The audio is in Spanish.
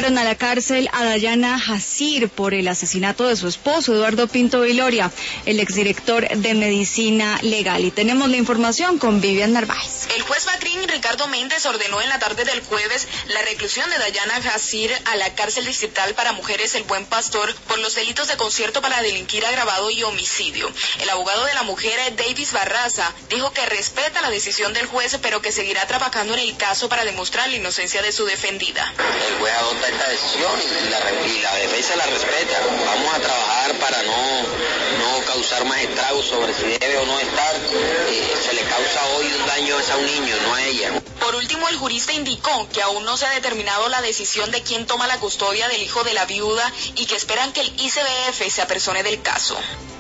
enviaron a la cárcel a Dayana Jacir por el asesinato de su esposo, Eduardo Pinto Viloria, el exdirector de Medicina Legal. Y tenemos la información con Vivian Narváez. El juez Macrín Ricardo Méndez ordenó en la tarde del jueves la reclusión de Dayana Jacir a la cárcel distrital para mujeres El Buen Pastor por los delitos de concierto para delinquir agravado y homicidio. El abogado de la mujer, Davis Barraza, dijo que respeta la decisión del juez, pero que seguirá trabajando en el caso para demostrar la inocencia de su defendida. El juez adopta esta decisión y la defensa la respeta. Vamos a trabajar para no causar más estragos sobre si debe o no estar. Se le causa hoy un daño a un niño, no a ella. Por último, el jurista indicó que aún no se ha determinado la decisión de quién toma la custodia del hijo de la viuda y que esperan que el ICBF se apersone del caso.